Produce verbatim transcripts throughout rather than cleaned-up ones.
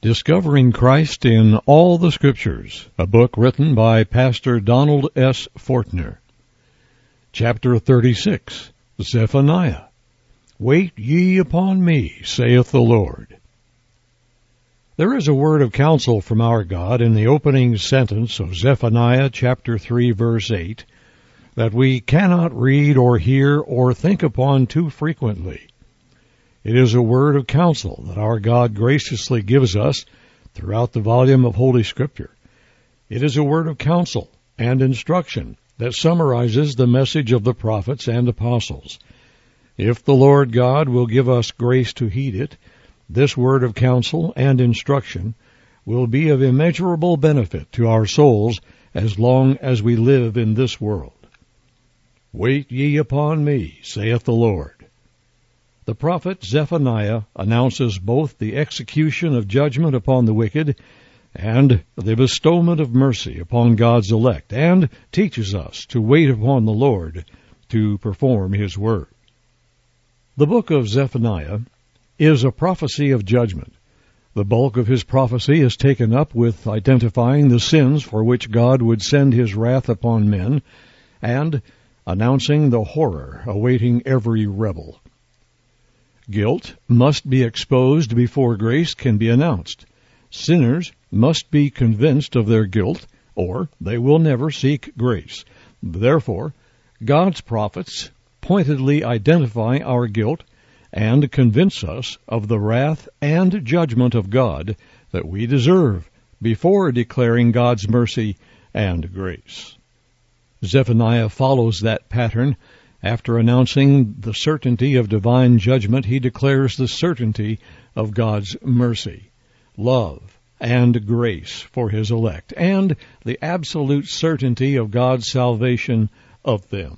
Discovering Christ in All the Scriptures, a book written by Pastor Donald S. Fortner. Chapter thirty-six, Zephaniah. Wait ye upon me, saith the Lord. There is a word of counsel from our God in the opening sentence of Zephaniah chapter three, verse eight, that we cannot read or hear or think upon too frequently. It is a word of counsel that our God graciously gives us throughout the volume of Holy Scripture. It is a word of counsel and instruction that summarizes the message of the prophets and apostles. If the Lord God will give us grace to heed it, this word of counsel and instruction will be of immeasurable benefit to our souls as long as we live in this world. Wait ye upon me, saith the Lord. The prophet Zephaniah announces both the execution of judgment upon the wicked and the bestowment of mercy upon God's elect, and teaches us to wait upon the Lord to perform His word. The book of Zephaniah is a prophecy of judgment. The bulk of his prophecy is taken up with identifying the sins for which God would send His wrath upon men, and announcing the horror awaiting every rebel. Guilt must be exposed before grace can be announced. Sinners must be convinced of their guilt, or they will never seek grace. Therefore, God's prophets pointedly identify our guilt and convince us of the wrath and judgment of God that we deserve before declaring God's mercy and grace. Zephaniah follows that pattern. After announcing the certainty of divine judgment, he declares the certainty of God's mercy, love, and grace for His elect, and the absolute certainty of God's salvation of them.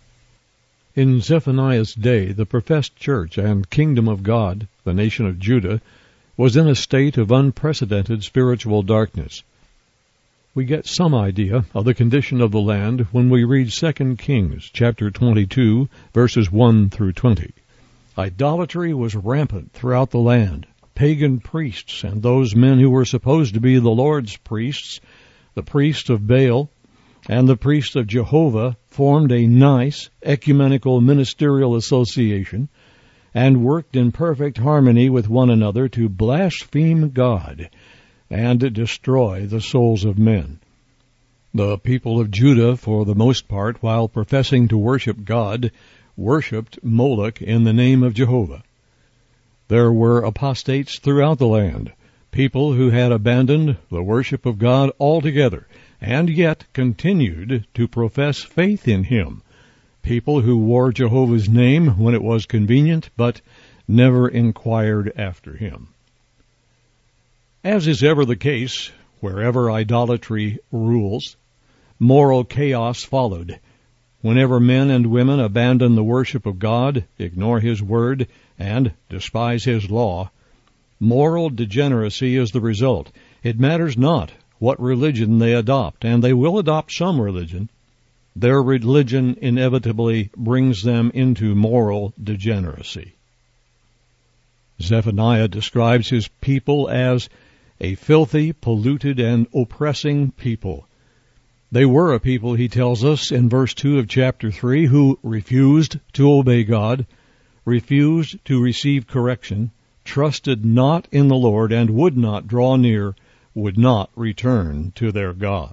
In Zephaniah's day, the professed church and kingdom of God, the nation of Judah, was in a state of unprecedented spiritual darkness. We get some idea of the condition of the land when we read Second Kings chapter twenty-two, verses one through twenty. Idolatry was rampant throughout the land. Pagan priests and those men who were supposed to be the Lord's priests, the priest of Baal and the priest of Jehovah, formed a nice ecumenical ministerial association and worked in perfect harmony with one another to blaspheme God and destroy the souls of men. The people of Judah, for the most part, while professing to worship God, worshipped Moloch in the name of Jehovah. There were apostates throughout the land, people who had abandoned the worship of God altogether, and yet continued to profess faith in Him, people who wore Jehovah's name when it was convenient, but never inquired after Him. As is ever the case, wherever idolatry rules, moral chaos followed. Whenever men and women abandon the worship of God, ignore His word, and despise His law, moral degeneracy is the result. It matters not what religion they adopt, and they will adopt some religion. Their religion inevitably brings them into moral degeneracy. Zephaniah describes his people as a filthy, polluted, and oppressing people. They were a people, he tells us in verse two of chapter three, who refused to obey God, refused to receive correction, trusted not in the Lord, and would not draw near, would not return to their God.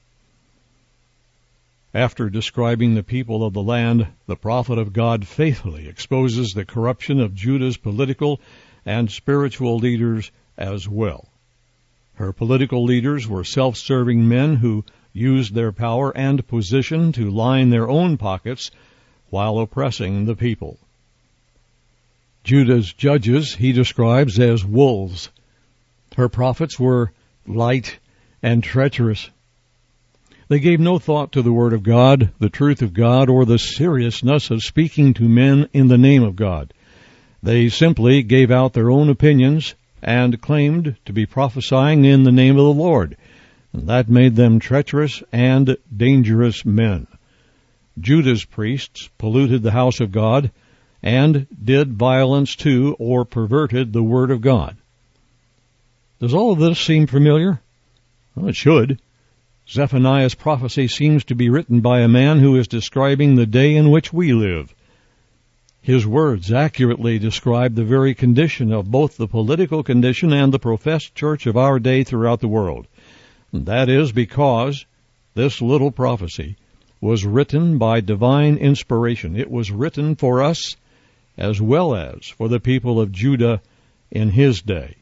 After describing the people of the land, the prophet of God faithfully exposes the corruption of Judah's political and spiritual leaders as well. Her political leaders were self-serving men who used their power and position to line their own pockets while oppressing the people. Judah's judges he describes as wolves. Her prophets were light and treacherous. They gave no thought to the word of God, the truth of God, or the seriousness of speaking to men in the name of God. They simply gave out their own opinions and claimed to be prophesying in the name of the Lord. And that made them treacherous and dangerous men. Judah's priests polluted the house of God and did violence to or perverted the word of God. Does all of this seem familiar? Well, it should. Zephaniah's prophecy seems to be written by a man who is describing the day in which we live. His words accurately describe the very condition of both the political condition and the professed church of our day throughout the world. And that is because this little prophecy was written by divine inspiration. It was written for us as well as for the people of Judah in his day.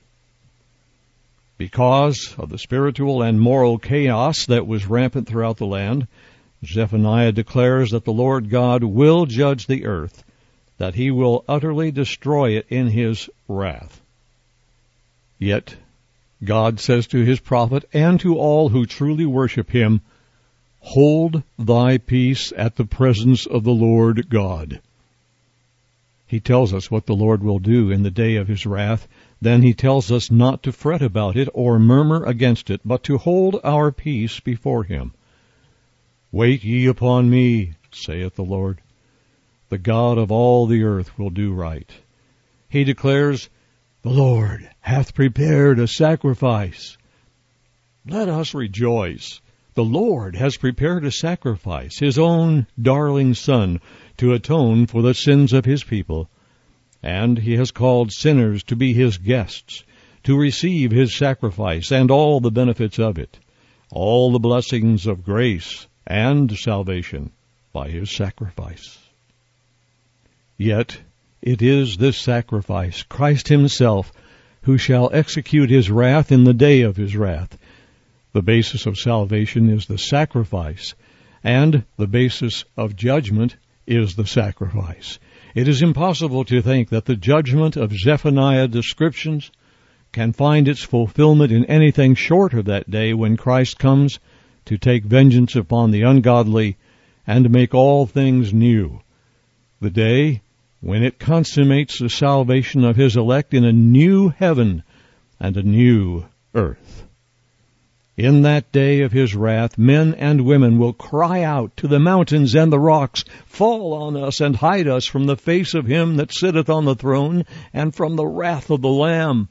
Because of the spiritual and moral chaos that was rampant throughout the land, Zephaniah declares that the Lord God will judge the earth, that he will utterly destroy it in his wrath. Yet God says to his prophet and to all who truly worship him, "Hold thy peace at the presence of the Lord God." He tells us what the Lord will do in the day of his wrath. Then he tells us not to fret about it or murmur against it, but to hold our peace before him. "Wait ye upon me, saith the Lord. The God of all the earth will do right." He declares, "The Lord hath prepared a sacrifice." Let us rejoice. The Lord has prepared a sacrifice, his own darling Son, to atone for the sins of his people. And he has called sinners to be his guests, to receive his sacrifice and all the benefits of it, all the blessings of grace and salvation by his sacrifice. Yet it is this sacrifice, Christ himself, who shall execute his wrath in the day of his wrath. The basis of salvation is the sacrifice, and the basis of judgment is the sacrifice. It is impossible to think that the judgment of Zephaniah descriptions can find its fulfillment in anything short of that day when Christ comes to take vengeance upon the ungodly and to make all things new. The day when it consummates the salvation of his elect in a new heaven and a new earth. In that day of his wrath, men and women will cry out to the mountains and the rocks, "Fall on us and hide us from the face of him that sitteth on the throne and from the wrath of the Lamb."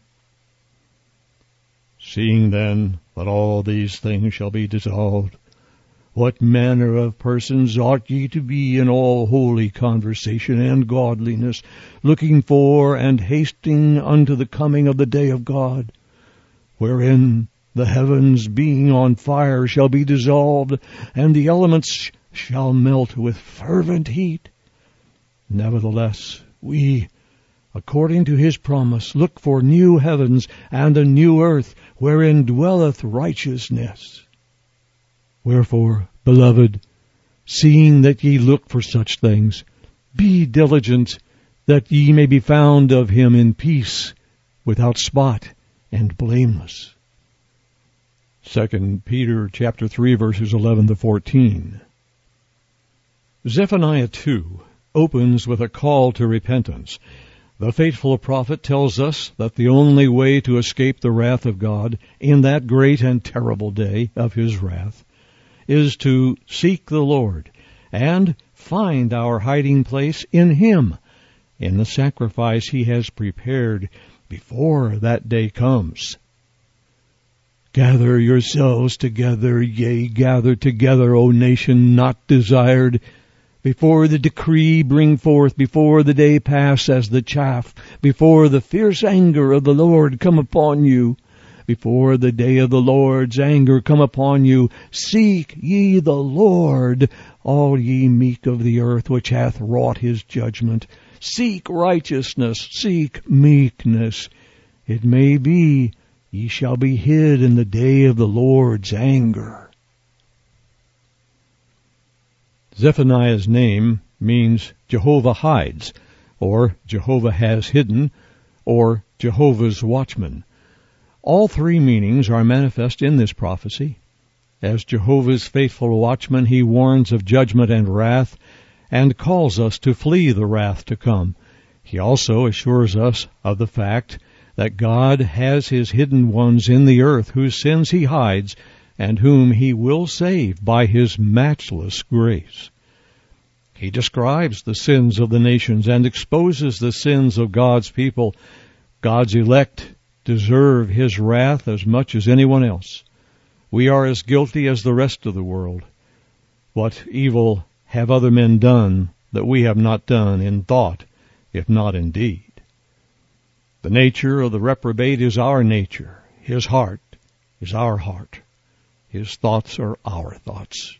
Seeing then that all these things shall be dissolved, what manner of persons ought ye to be in all holy conversation and godliness, looking for and hasting unto the coming of the day of God, wherein the heavens being on fire shall be dissolved, and the elements shall melt with fervent heat. Nevertheless, we, according to his promise, look for new heavens and a new earth, wherein dwelleth righteousness. Wherefore, beloved, seeing that ye look for such things, be diligent that ye may be found of him in peace, without spot, and blameless. Second Peter chapter three, verses eleven to fourteen. Zephaniah two opens with a call to repentance. The faithful prophet tells us that the only way to escape the wrath of God in that great and terrible day of his wrath is to seek the Lord and find our hiding place in him, in the sacrifice he has prepared before that day comes. Gather yourselves together, yea, gather together, O nation not desired, before the decree bring forth, before the day pass as the chaff, before the fierce anger of the Lord come upon you, before the day of the Lord's anger come upon you. Seek ye the Lord, all ye meek of the earth, which hath wrought his judgment. Seek righteousness, seek meekness. It may be ye shall be hid in the day of the Lord's anger. Zephaniah's name means Jehovah hides, or Jehovah has hidden, or Jehovah's watchman. All three meanings are manifest in this prophecy. As Jehovah's faithful watchman, he warns of judgment and wrath, and calls us to flee the wrath to come. He also assures us of the fact that God has his hidden ones in the earth, whose sins he hides, and whom he will save by his matchless grace. He describes the sins of the nations and exposes the sins of God's people, God's elect, deserve his wrath as much as anyone else. We are as guilty as the rest of the world. What evil have other men done that we have not done in thought, if not in deed? The nature of the reprobate is our nature. His heart is our heart. His thoughts are our thoughts.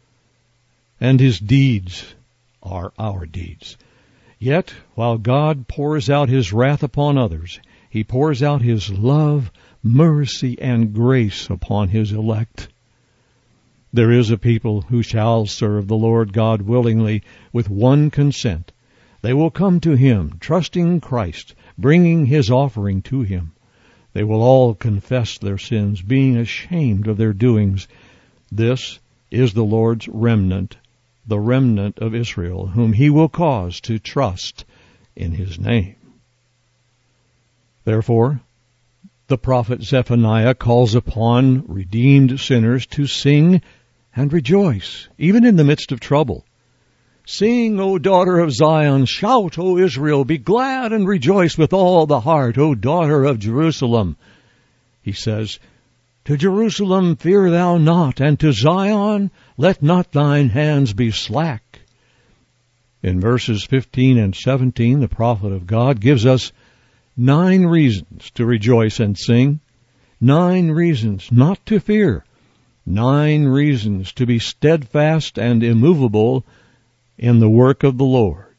And his deeds are our deeds. Yet, while God pours out his wrath upon others, he pours out his love, mercy, and grace upon his elect. There is a people who shall serve the Lord God willingly with one consent. They will come to him, trusting Christ, bringing his offering to him. They will all confess their sins, being ashamed of their doings. This is the Lord's remnant, the remnant of Israel, whom he will cause to trust in his name. Therefore, the prophet Zephaniah calls upon redeemed sinners to sing and rejoice, even in the midst of trouble. Sing, O daughter of Zion, shout, O Israel, be glad and rejoice with all the heart, O daughter of Jerusalem. He says, to Jerusalem fear thou not, and to Zion let not thine hands be slack. In verses fifteen and seventeen, the prophet of God gives us nine reasons to rejoice and sing, nine reasons not to fear, nine reasons to be steadfast and immovable in the work of the Lord.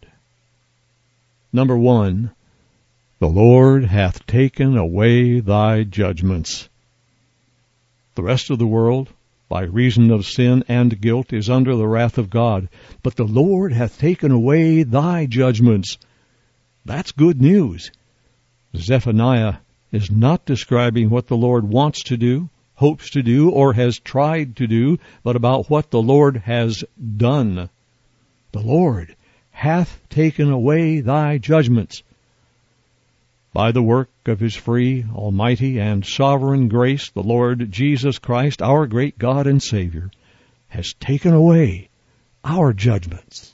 Number one, the Lord hath taken away thy judgments. The rest of the world, by reason of sin and guilt, is under the wrath of God. But the Lord hath taken away thy judgments. That's good news. Zephaniah is not describing what the Lord wants to do, hopes to do, or has tried to do, but about what the Lord has done. The Lord hath taken away thy judgments. By the work of his free, almighty, and sovereign grace, the Lord Jesus Christ, our great God and Savior, has taken away our judgments.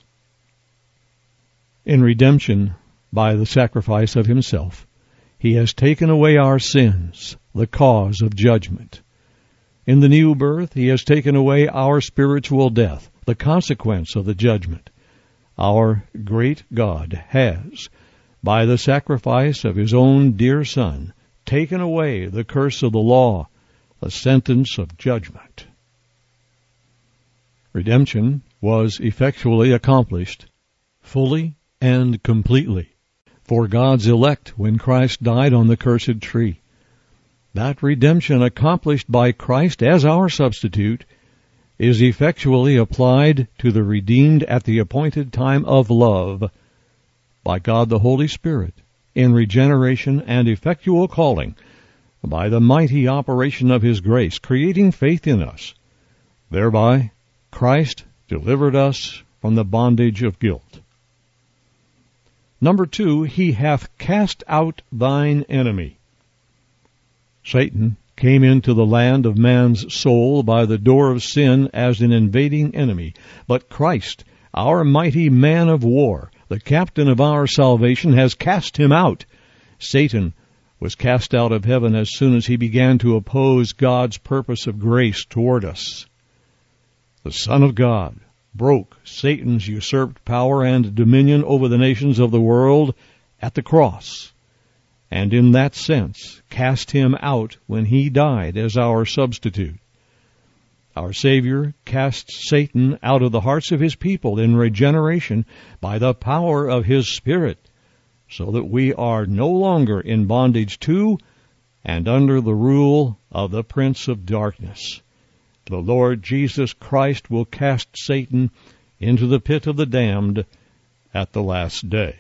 In redemption, by the sacrifice of himself, he has taken away our sins, the cause of judgment. In the new birth, he has taken away our spiritual death, the consequence of the judgment. Our great God has, by the sacrifice of his own dear Son, taken away the curse of the law, the sentence of judgment. Redemption was effectually accomplished, fully and completely, for God's elect when Christ died on the cursed tree. That redemption accomplished by Christ as our substitute is effectually applied to the redeemed at the appointed time of love by God the Holy Spirit in regeneration and effectual calling by the mighty operation of his grace, creating faith in us. Thereby, Christ delivered us from the bondage of guilt. Number two, he hath cast out thine enemy. Satan came into the land of man's soul by the door of sin as an invading enemy. But Christ, our mighty man of war, the captain of our salvation, has cast him out. Satan was cast out of heaven as soon as he began to oppose God's purpose of grace toward us. The Son of God broke Satan's usurped power and dominion over the nations of the world at the cross, and in that sense cast him out when he died as our substitute. Our Savior cast Satan out of the hearts of his people in regeneration by the power of his Spirit, so that we are no longer in bondage to and under the rule of the prince of darkness. The Lord Jesus Christ will cast Satan into the pit of the damned at the last day.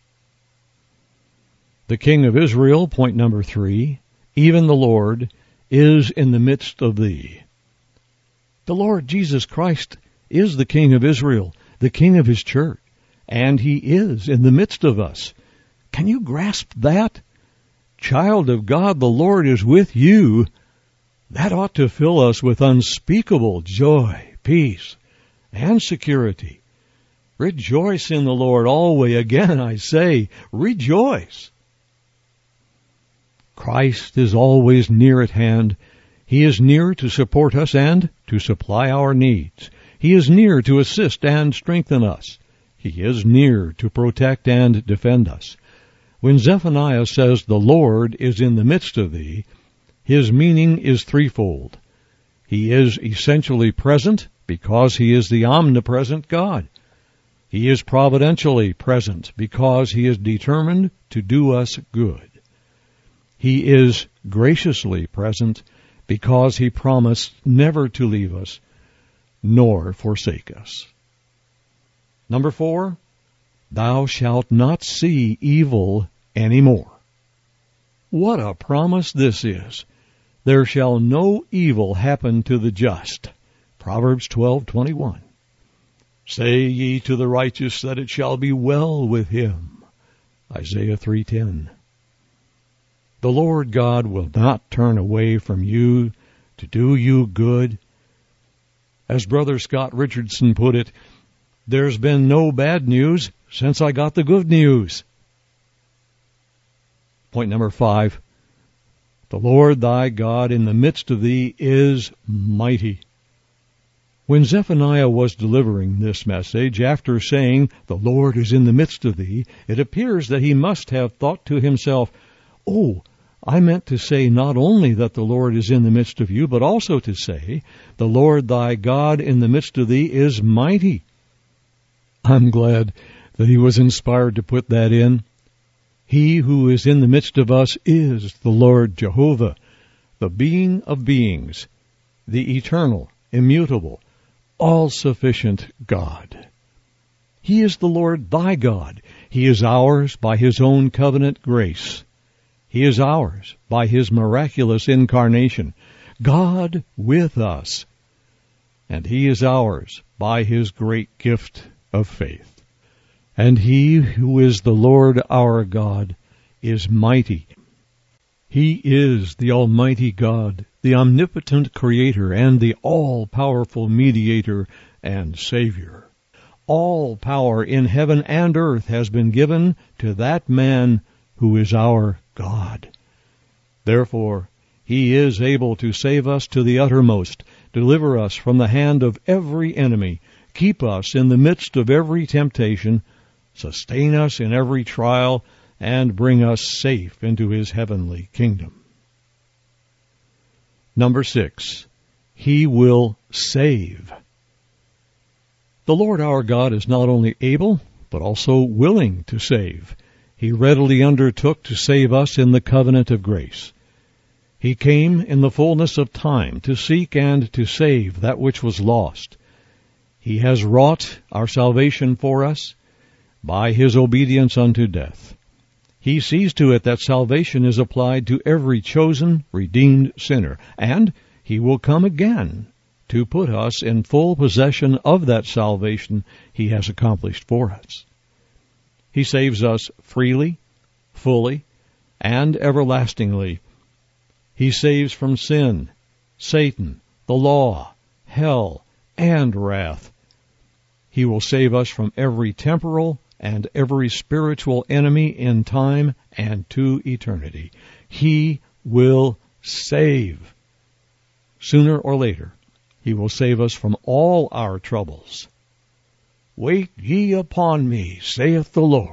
The King of Israel, point number three, even the Lord, is in the midst of thee. The Lord Jesus Christ is the King of Israel, the King of his church, and he is in the midst of us. Can you grasp that? Child of God, the Lord is with you. That ought to fill us with unspeakable joy, peace, and security. Rejoice in the Lord always. Again I say, rejoice. Christ is always near at hand. He is near to support us and to supply our needs. He is near to assist and strengthen us. He is near to protect and defend us. When Zephaniah says, "The Lord is in the midst of thee," his meaning is threefold. He is essentially present because he is the omnipresent God. He is providentially present because he is determined to do us good. He is graciously present because he promised never to leave us nor forsake us. Number four, thou shalt not see evil any more. What a promise this is. There shall no evil happen to the just. Proverbs twelve twenty-one. Say ye to the righteous that it shall be well with him. Isaiah three ten. The Lord God will not turn away from you to do you good. As Brother Scott Richardson put it, there's been no bad news since I got the good news. Point number five. The Lord thy God in the midst of thee is mighty. When Zephaniah was delivering this message, after saying, "The Lord is in the midst of thee," it appears that he must have thought to himself, "Oh, I meant to say not only that the Lord is in the midst of you, but also to say, the Lord thy God in the midst of thee is mighty." I'm glad that he was inspired to put that in. He who is in the midst of us is the Lord Jehovah, the being of beings, the eternal, immutable, all-sufficient God. He is the Lord thy God. He is ours by his own covenant grace. He is ours by his miraculous incarnation, God with us. And he is ours by his great gift of faith. And he who is the Lord our God is mighty. He is the Almighty God, the omnipotent Creator, and the all-powerful Mediator and Savior. All power in heaven and earth has been given to that man who is our God. Therefore, he is able to save us to the uttermost, deliver us from the hand of every enemy, keep us in the midst of every temptation, sustain us in every trial, and bring us safe into his heavenly kingdom. Number six, he will save. The Lord our God is not only able, but also willing to save. He readily undertook to save us in the covenant of grace. He came in the fullness of time to seek and to save that which was lost. He has wrought our salvation for us by his obedience unto death. He sees to it that salvation is applied to every chosen, redeemed sinner, and he will come again to put us in full possession of that salvation he has accomplished for us. He saves us freely, fully, and everlastingly. He saves from sin, Satan, the law, hell, and wrath. He will save us from every temporal and every spiritual enemy in time and to eternity. He will save. Sooner or later, he will save us from all our troubles. Wait ye upon me, saith the Lord.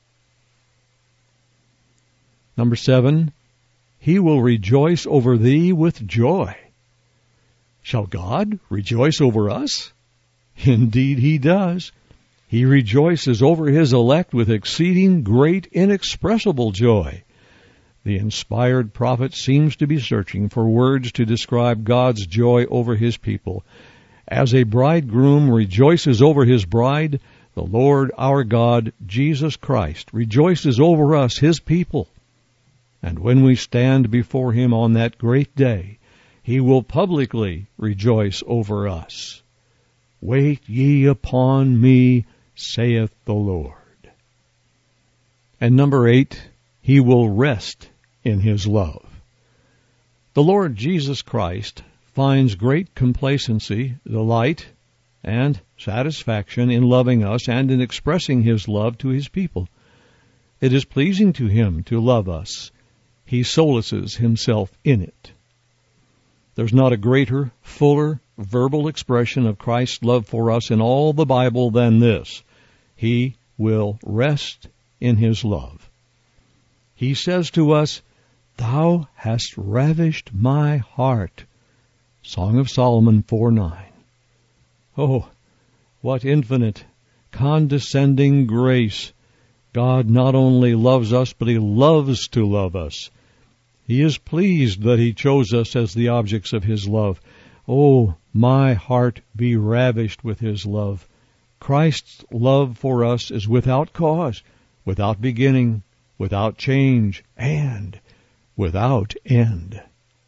Number seven, he will rejoice over thee with joy. Shall God rejoice over us? Indeed he does. He rejoices over his elect with exceeding great, inexpressible joy. The inspired prophet seems to be searching for words to describe God's joy over his people. As a bridegroom rejoices over his bride, the Lord our God, Jesus Christ, rejoices over us, his people. And when we stand before him on that great day, he will publicly rejoice over us. Wait ye upon me, saith the Lord. And number eight, he will rest in his love. The Lord Jesus Christ finds great complacency, delight, and satisfaction in loving us and in expressing his love to his people. It is pleasing to him to love us. he solaces himself in it. There's not a greater, fuller, verbal expression of Christ's love for us in all the Bible than this. He will rest in his love. He says to us, "Thou hast ravished my heart." Song of Solomon four nine. Oh, what infinite, condescending grace. God not only loves us, but he loves to love us. He is pleased that he chose us as the objects of his love. Oh, my heart be ravished with his love. Christ's love for us is without cause, without beginning, without change, and without end.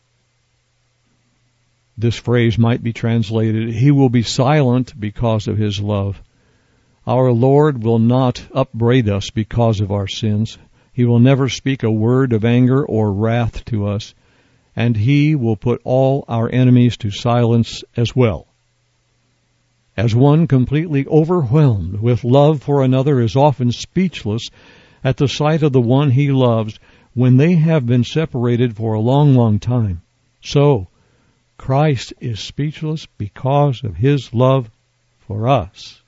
This phrase might be translated, he will be silent because of his love. Our Lord will not upbraid us because of our sins. He will never speak a word of anger or wrath to us, and he will put all our enemies to silence as well. As one completely overwhelmed with love for another is often speechless at the sight of the one he loves when they have been separated for a long, long time, so Christ is speechless because of his love for us.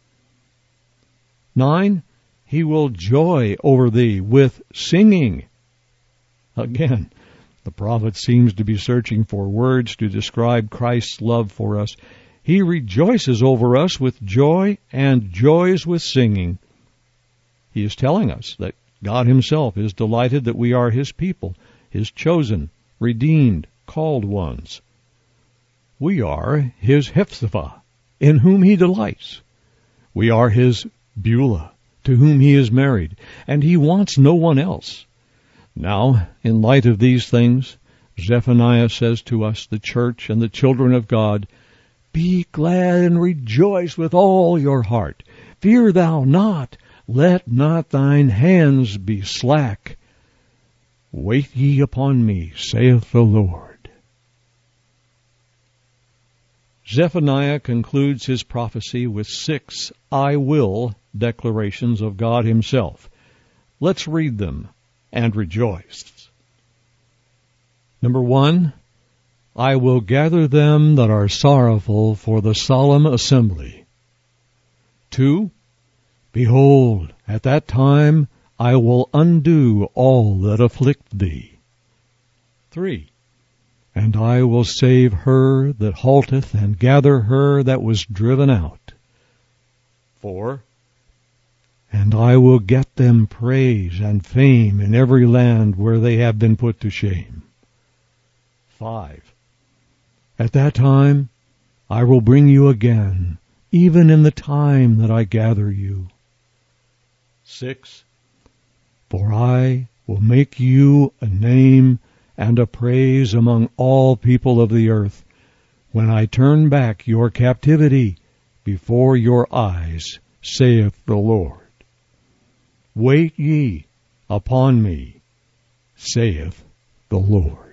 Nine, he will joy over thee with singing. Again, the prophet seems to be searching for words to describe Christ's love for us. He rejoices over us with joy and joys with singing. He is telling us that God himself is delighted that we are his people, his chosen, redeemed, called ones. We are his Hephzibah, in whom he delights. We are his Beulah, to whom he is married, and he wants no one else. Now, in light of these things, Zephaniah says to us, the church and the children of God, "Be glad and rejoice with all your heart. Fear thou not, let not thine hands be slack. Wait ye upon me, saith the Lord." Zephaniah concludes his prophecy with six I will declarations of God himself. Let's read them and rejoice. Number one, I will gather them that are sorrowful for the solemn assembly. Two, behold, at that time I will undo all that afflict thee. Three, and I will save her that halteth, and gather her that was driven out. Four, and I will get them praise and fame in every land where they have been put to shame. Five, at that time I will bring you again, even in the time that I gather you. Six, for I will make you a name and a praise among all people of the earth, when I turn back your captivity before your eyes, saith the Lord. Wait ye upon me, saith the Lord.